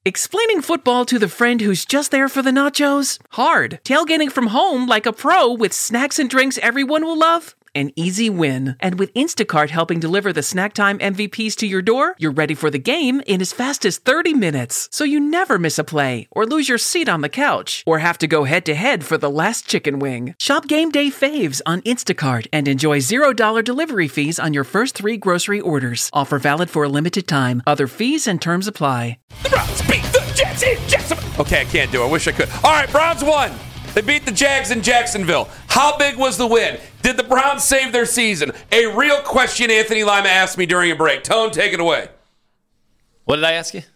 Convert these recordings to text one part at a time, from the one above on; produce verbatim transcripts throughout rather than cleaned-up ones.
Explaining football to the friend who's just there for the nachos? Hard. Tailgating from home like a pro with snacks and drinks everyone will love? An easy win. And with Instacart helping deliver the snack time M V Ps to your door, you're ready for the game in as fast as thirty minutes. So you never miss a play, or lose your seat on the couch, or have to go head-to-head for the last chicken wing. Shop Game Day Faves on Instacart and enjoy zero dollars delivery fees on your first three grocery orders. Offer valid for a limited time. Other fees and terms apply. The Browns beat the Jets in Jacksonville. Okay, I can't do it. I wish I could. All right, Browns won. They beat the Jags in Jacksonville. How big was the win? Did the Browns save their season? A real question Anthony Lima asked me during a break. Tone, take it away. What did I ask you?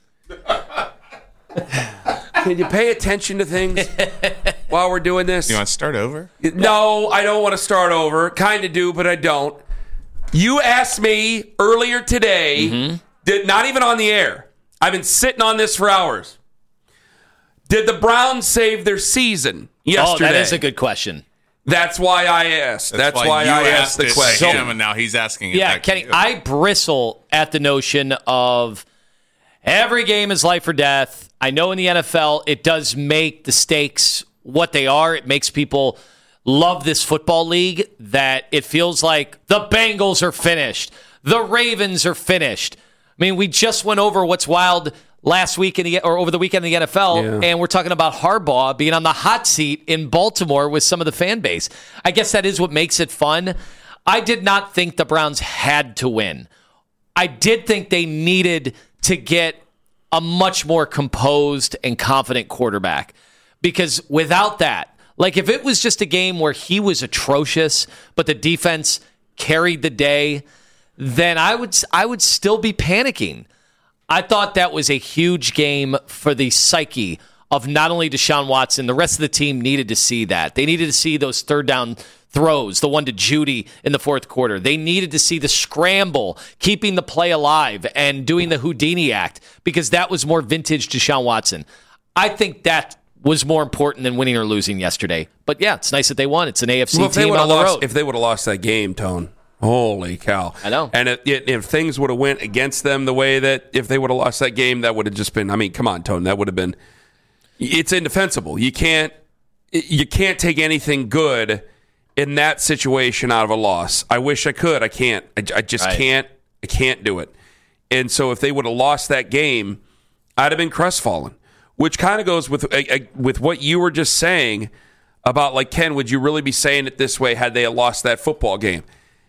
Can you pay attention to things while we're doing this? You want to start over? No, I don't want to start over. Kind of do, but I don't. You asked me earlier today, mm-hmm. did, not even on the air. I've been sitting on this for hours. Did the Browns save their season yesterday? Oh, that is a good question. That's why I asked. That's, That's why, why I asked, asked the question. Him, and now he's asking it. Yeah, Kenny, I bristle at the notion of every game is life or death. I know in the N F L, it does make the stakes what they are. It makes people love this football league, that it feels like the Bengals are finished. The Ravens are finished. I mean, we just went over what's wild last week in the, or over the weekend in the N F L, yeah. and we're talking about Harbaugh being on the hot seat in Baltimore with some of the fan base. I guess that is what makes it fun. I did not think the Browns had to win. I did think they needed to get a much more composed and confident quarterback, because without that, like if it was just a game where he was atrocious, but the defense carried the day, then I would I would still be panicking. I thought that was a huge game for the psyche of not only Deshaun Watson, the rest of the team needed to see that. They needed to see those third down throws, the one to Judy in the fourth quarter. They needed to see the scramble, keeping the play alive and doing the Houdini act, because that was more vintage Deshaun Watson. I think that was more important than winning or losing yesterday. But yeah, it's nice that they won. It's an A F C well, team on the lost, road. If they would have lost that game, Tone, holy cow. I know. And if, if things would have went against them the way that if they would have lost that game, that would have just been, I mean, come on, Tone, that would have been, it's indefensible. You can't, you can't take anything good in that situation out of a loss. I wish I could. I can't. I, I just right. can't. I can't do it. And so if they would have lost that game, I'd have been crestfallen, which kind of goes with uh, with what you were just saying about, like, Ken, would you really be saying it this way had they lost that football game?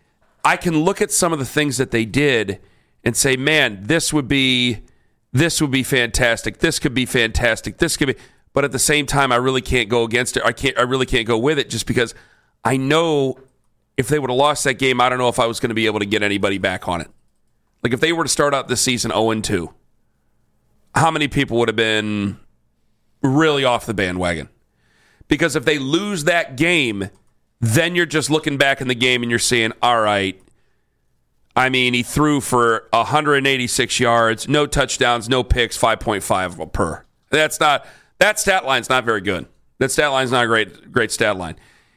I can look at some of the things that they did and say, man, this would be this would be fantastic. This could be fantastic. This could be, but at the same time, I really can't go against it. I can't. I really can't go with it, just because I know if they would have lost that game, I don't know if I was going to be able to get anybody back on it. Like if they were to start out this season oh and two, how many people would have been really off the bandwagon? Because if they lose that game, then you're just looking back in the game and you're saying, all right, I mean, he threw for one hundred eighty-six yards, no touchdowns, no picks, five point five per. That's not, that stat line's not very good. That stat line's not a great, great stat line.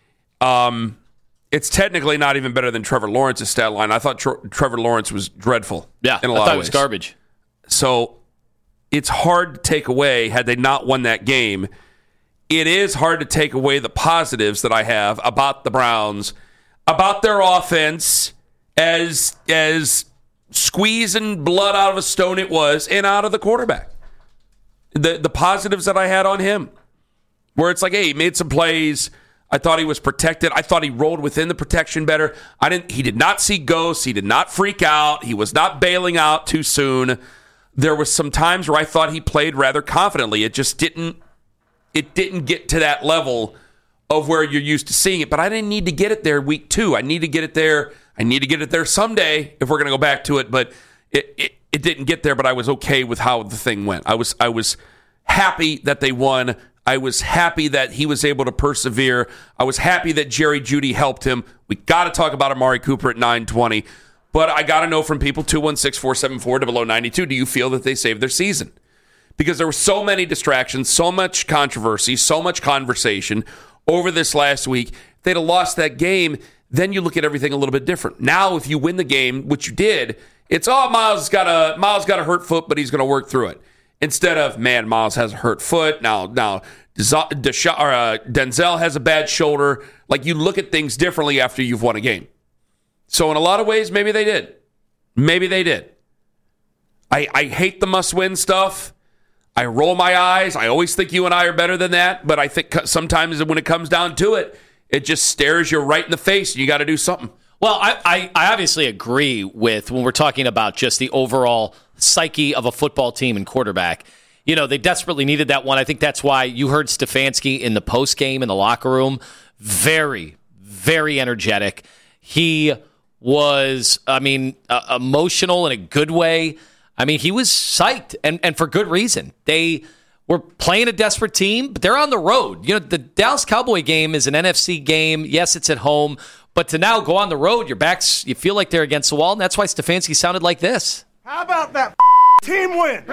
Um, it's technically not even better than Trevor Lawrence's stat line. I thought Tre- Trevor Lawrence was dreadful. Yeah, in a I lot thought of it was ways. garbage. So it's hard to take away, had they not won that game, it is hard to take away the positives that I have about the Browns, about their offense, as as squeezing blood out of a stone it was, and out of the quarterback. The the positives that I had on him, where it's like, hey, he made some plays. I thought he was protected. I thought he rolled within the protection better. I didn't. He did not see ghosts. He did not freak out. He was not bailing out too soon. There was some times where I thought he played rather confidently. It just didn't. It didn't get to that level of where you're used to seeing it. But I didn't need to get it there week two. I need to get it there. I need to get it there someday if we're going to go back to it. But it, it it didn't get there. But I was okay with how the thing went. I was I was happy that they won. I was happy that he was able to persevere. I was happy that Jerry Jeudy helped him. We got to talk about Amari Cooper at nine twenty. But I got to know from people, two one six, four seven four, zero zero nine two, do you feel that they saved their season? Because there were so many distractions, so much controversy, so much conversation over this last week. If they'd have lost that game, then you look at everything a little bit different. Now, if you win the game, which you did, it's, oh, Miles got a Miles got a hurt foot, but he's going to work through it. instead of, man, Miles has a hurt foot. Now, now Desha- or, uh, Denzel has a bad shoulder. Like, you look at things differently after you've won a game. So in a lot of ways, maybe they did. Maybe they did. I, I hate the must-win stuff. I roll my eyes. I always think you and I are better than that. But I think sometimes when it comes down to it, it just stares you right in the face, and you got to do something. Well, I, I, I obviously agree with when we're talking about just the overall psyche of a football team and quarterback. You know, they desperately needed that one. I think that's why you heard Stefanski in the postgame in the locker room. Very, very energetic. He was, I mean, uh, emotional in a good way. I mean, he was psyched, and, and for good reason. They were playing a desperate team, but they're on the road. You know, the Dallas Cowboy game is an N F C game. Yes, it's at home. But to now go on the road, your backs, you feel like they're against the wall, and that's why Stefanski sounded like this. How about that team win?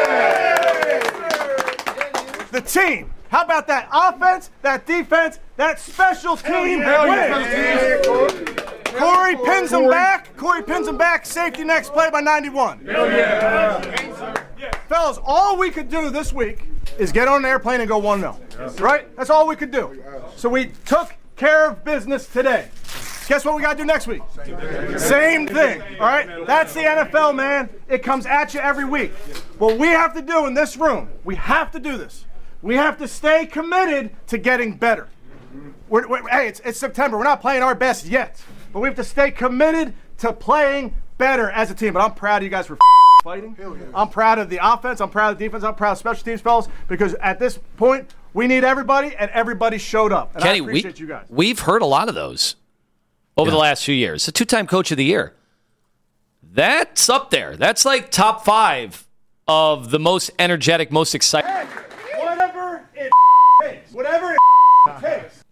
The team. How about that offense, that defense, that special team win? Corey pins him back. Corey pins him back. Safety next play by ninety-one. Fellas, all we could do this week is get on an airplane and go one nil. Right? That's all we could do. So we took care of business today. Guess what we got to do next week? Same thing, all right? That's the N F L, man. It comes at you every week. What we have to do in this room, we have to do this. We have to stay committed to getting better. We're, we're, hey, it's, it's September. We're not playing our best yet, but we have to stay committed to playing better as a team. But I'm proud of you guys for fighting. I'm proud of the offense. I'm proud of the defense. I'm proud of special teams, fellas, because at this point, we need everybody, and everybody showed up. And Kenny, I appreciate we, you guys. We've heard a lot of those over yeah. the last few years. A two-time coach of the year. That's up there. That's like top five of the most energetic, most exciting. Hey, whatever it takes. Whatever it takes.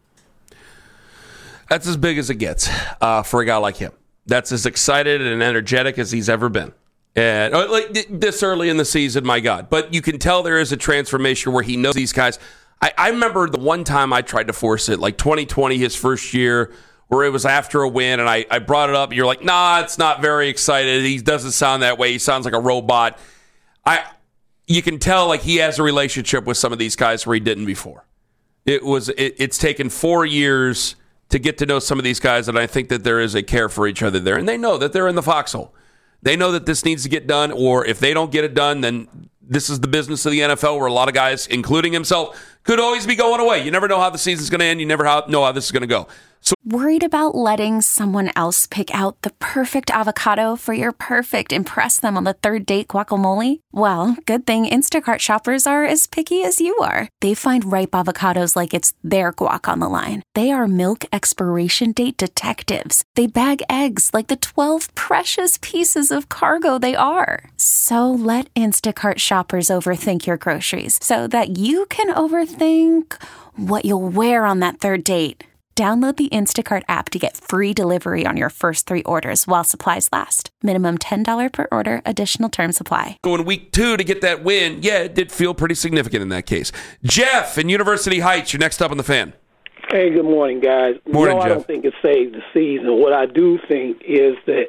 That's as big as it gets uh, for a guy like him. That's as excited and energetic as he's ever been. And uh, like this early in the season, my God. But you can tell there is a transformation where he knows these guys. I, I remember the one time I tried to force it, like twenty twenty, his first year, where it was after a win, and I, I brought it up, and you're like, nah, it's not very excited. He doesn't sound that way. He sounds like a robot. I, you can tell like he has a relationship with some of these guys where he didn't before. It was it, it's taken four years to get to know some of these guys, and I think that there is a care for each other there, and they know that they're in the foxhole. They know that this needs to get done, or if they don't get it done, then this is the business of the N F L where a lot of guys, including himself, could always be going away. You never know how the season's going to end. You never know how this is going to go. So, worried about letting someone else pick out the perfect avocado for your perfect impress them on the third date guacamole? Well, good thing Instacart shoppers are as picky as you are. They find ripe avocados like it's their guac on the line. They are milk expiration date detectives. They bag eggs like the twelve precious pieces of cargo they are. So let Instacart shoppers overthink your groceries so that you can overthink what you'll wear on that third date. Download the Instacart app to get free delivery on your first three orders while supplies last. Minimum ten dollars per order. Additional terms apply. Going week two to get that win, yeah, it did feel pretty significant in that case. Jeff in University Heights, you're next up on the Fan. Hey, good morning, guys. Morning, no, Jeff. I don't think it saved the season. What I do think is that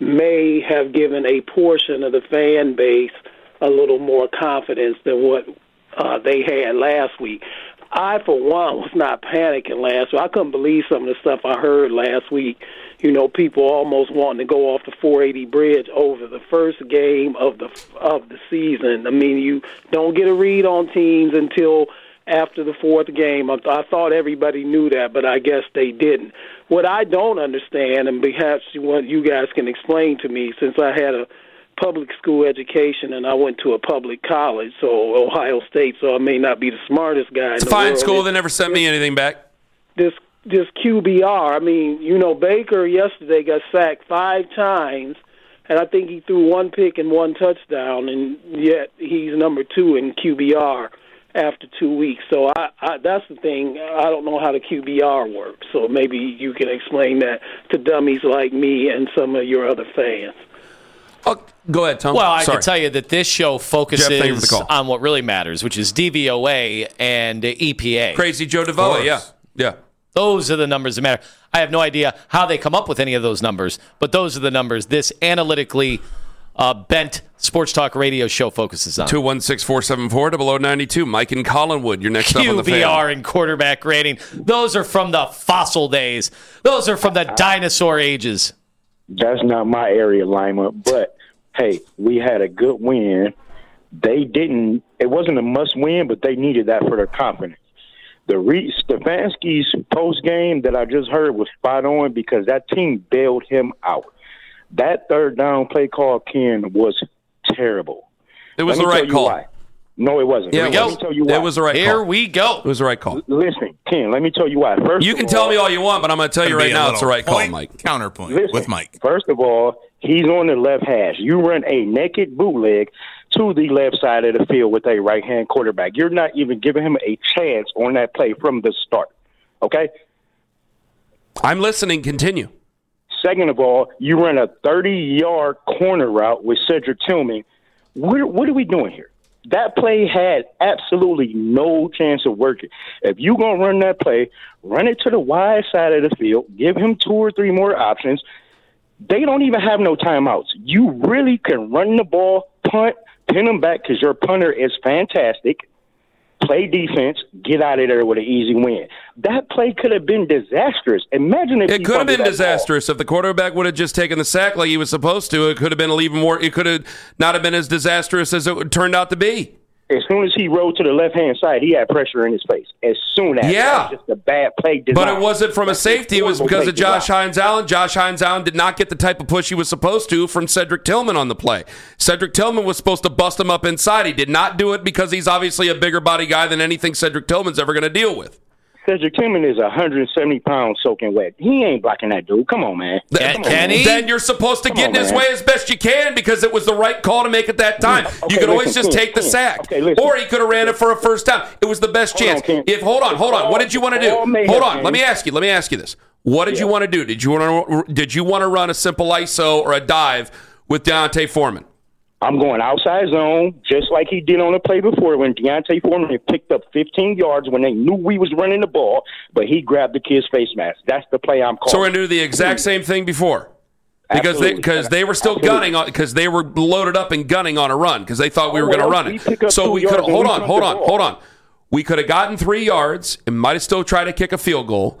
may have given a portion of the fan base a little more confidence than what uh, they had last week. I, for one, was not panicking last week. I couldn't believe some of the stuff I heard last week. You know, people almost wanting to go off the four eighty bridge over the first game of the of the season. I mean, you don't get a read on teams until after the fourth game. I, I thought everybody knew that, but I guess they didn't. What I don't understand, and perhaps what you guys can explain to me, since I had a public school education and I went to a public college, so Ohio State, so I may not be the smartest guy it's in the fine world. School. They never sent me anything back. This this Q B R, I mean, you know, Baker yesterday got sacked five times, and I think he threw one pick and one touchdown, and yet he's number two in Q B R after two weeks. So I, I that's the thing. I don't know how the Q B R works, so maybe you can explain that to dummies like me and some of your other fans. Oh, go ahead, Tom. Well, I Sorry. can tell you that this show focuses Jeff, thank you for the call. on what really matters, which is D V O A and E P A. Crazy Joe DeVoe, yeah. Yeah. Those are the numbers that matter. I have no idea how they come up with any of those numbers, but those are the numbers. This analytically uh, bent sports talk radio show focuses on. two one six, four seven four, zero zero nine two. Mike in Collinwood, you're next up on the fan. Q B R and quarterback rating. Those are from the fossil days. Those are from the dinosaur ages. That's not my area, Lima. But, hey, we had a good win. They didn't – it wasn't a must-win, but they needed that for their confidence. The Re- Stefanski's post-game that I just heard was spot on because that team bailed him out. That third down play call, Ken, was terrible. It was Let the me right tell you call. why. No, it wasn't. Yeah, Let it me was. tell you why. It was the right Here call. we go. It was the right call. Listen, Ken, let me tell you why. First You of can all, tell me all you want, but I'm going to tell you Gonna right be a now it's the little right call, point, Mike. Counterpoint Listen, with Mike. First of all, he's on the left hash. You run a naked bootleg to the left side of the field with a right-hand quarterback. You're not even giving him a chance on that play from the start, okay? I'm listening. Continue. Second of all, you run a thirty-yard corner route with Cedric Tillman. What, what are we doing here? That play had absolutely no chance of working. If you're going to run that play, run it to the wide side of the field, give him two or three more options. They don't even have no timeouts. You really can run the ball, punt, pin them back because your punter is fantastic. Play defense, get out of there with an easy win. That play could have been disastrous. Imagine if It he could have fumbled been that disastrous if the quarterback would have just taken the sack like he was supposed to. It could have been even more. It could have not have been as disastrous as it turned out to be. As soon as he rolled to the left-hand side, he had pressure in his face. As soon as. Yeah. That was just a bad play design. But it wasn't from a That's safety. It was horrible because play of Josh design. Hines Allen. Josh Hines Allen did not get the type of push he was supposed to from Cedric Tillman on the play. Cedric Tillman was supposed to bust him up inside. He did not do it because he's obviously a bigger body guy than anything Cedric Tillman's ever going to deal with. Cedric Tillman is one hundred seventy pounds soaking wet. He ain't blocking that dude. Come on, man. Th- Come on, can man. he? Then you're supposed to Come get on, in his man. way as best you can because it was the right call to make at that time. Okay, you could always listen, just Ken, take the Ken. sack. Okay, listen. Or he could have ran it for a first down. It was the best Hold on, chance. Ken. If hold on, hold on. What did you want to do? All may Hold have on. been. Let me ask you. Let me ask you this. What did Yeah. you want to do? Did you want to did you want to run a simple I S O or a dive with Deontay Foreman? I'm going outside zone, just like he did on the play before when Deontay Foreman had picked up fifteen yards when they knew we was running the ball, but he grabbed the kid's face mask. That's the play I'm calling. So we're going to do the exact same thing before. Because they Absolutely. because they were still Absolutely. gunning on because they were loaded up and gunning on a run because they thought we were Oh, going to well, run we it. pick up So two we could yards and hold we on, punt hold the on, ball. hold on. We could have gotten three yards and might have still tried to kick a field goal,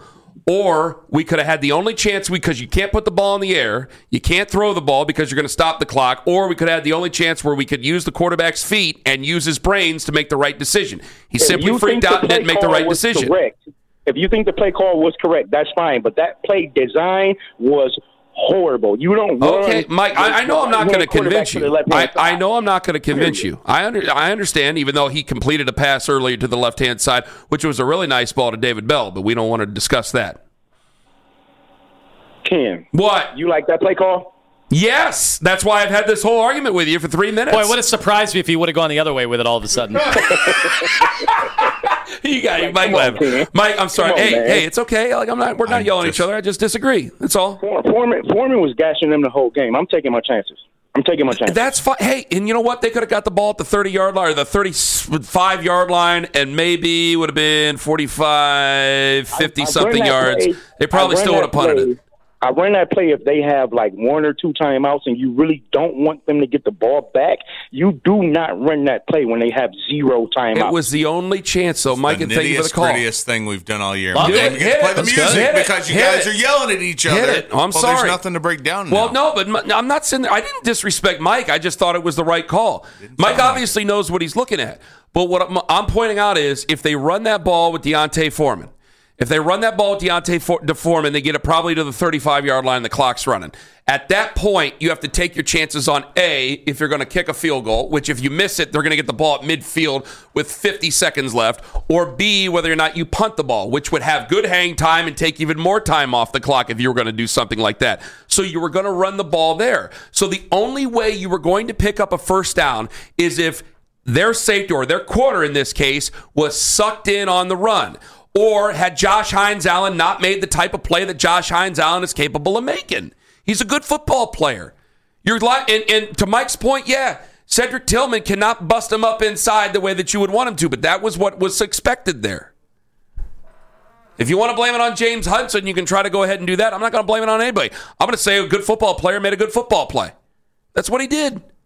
or we could have had the only chance we because you can't put the ball in the air, you can't throw the ball because you're going to stop the clock, or we could have had the only chance where we could use the quarterback's feet and use his brains to make the right decision. He If simply you freaked think out and didn't play make the call right was decision. Correct, if you think the play call was correct, that's fine. But that play design was horrible. You don't run. Okay, Mike, I, I know I'm not going to convince you. I, I know I'm not going to convince you. I under, I understand, even though he completed a pass earlier to the left-hand side, which was a really nice ball to David Bell, but we don't want to discuss that. Ken, What? you like that play call? Yes, that's why I've had this whole argument with you for three minutes. Boy, it would have surprised me if he would have gone the other way with it all of a sudden. you got you, Mike. Come on, Levin. Ken. Mike, I'm sorry. Come on, hey, man. hey, it's okay. Like I'm not. We're not I'm yelling at just- each other. I just disagree. That's all. Foreman, Foreman was gashing them the whole game. I'm taking my chances. I'm taking my chances. That's fine. Hey, and you know what? They could have got the ball at the thirty-yard line or the thirty-five-yard line and maybe would have been forty-five, fifty-something yards. Play. They probably I ran still would have that punted play. it. I ran that play if they have like one or two timeouts and you really don't want them to get the ball back. You do not run that play when they have zero timeouts. It was the only chance, though, Mike, the and thank you for the nittiest, call. grittiest thing we've done all year. Love We it. don't Hit get to play it. the Let's music go. Hit it. because you Hit guys it. are yelling at each Hit other. it. I'm well, sorry. There's nothing to break down now. Well, no, but m- I'm not saying that. I didn't disrespect Mike. I just thought it was the right call. Mike sound like obviously knows what he's looking at. But what I'm, I'm pointing out is if they run that ball with Deontay Foreman, if they run that ball with Deontay For- to Foreman, they get it probably to the thirty-five-yard line. The clock's running. At that point, you have to take your chances on A, if you're going to kick a field goal, which if you miss it, they're going to get the ball at midfield with fifty seconds left, or B, whether or not you punt the ball, which would have good hang time and take even more time off the clock if you were going to do something like that. So you were going to run the ball there. So the only way you were going to pick up a first down is if their safety, or their corner in this case, was sucked in on the run. Or had Josh Hines Allen not made the type of play that Josh Hines Allen is capable of making. He's a good football player. You're li- and, and to Mike's point, yeah, Cedric Tillman cannot bust him up inside the way that you would want him to, but that was what was expected there. If you want to blame it on James Hudson, you can try to go ahead and do that. I'm not going to blame it on anybody. I'm going to say a good football player made a good football play. That's what he did.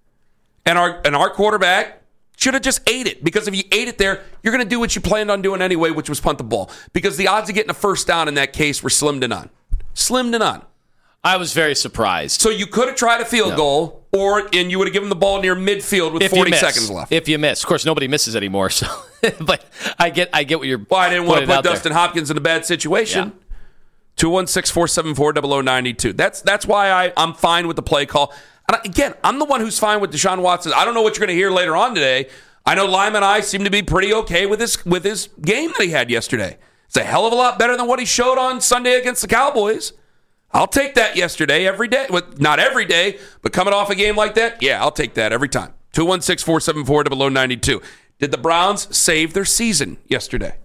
And our and our quarterback should have just ate it, because if you ate it there, you're going to do what you planned on doing anyway, which was punt the ball, because the odds of getting a first down in that case were slim to none. Slim to none. I was very surprised. So you could have tried a field no. goal, or and you would have given the ball near midfield with if forty seconds left. If you miss. Of course, nobody misses anymore, so but I get I get what you're Well, I didn't want to put Dustin there. Hopkins in a bad situation. Yeah. two one six, four seven four, zero zero nine two. That's that's why I, I'm fine with the play call. And I, again, I'm the one who's fine with Deshaun Watson. I don't know what you're going to hear later on today. I know Lyman and I seem to be pretty okay with his with his game that he had yesterday. It's a hell of a lot better than what he showed on Sunday against the Cowboys. I'll take that yesterday every day. Well, not every day, but coming off a game like that, yeah, I'll take that every time. two one six, four seven four, zero zero nine two. Did the Browns save their season yesterday?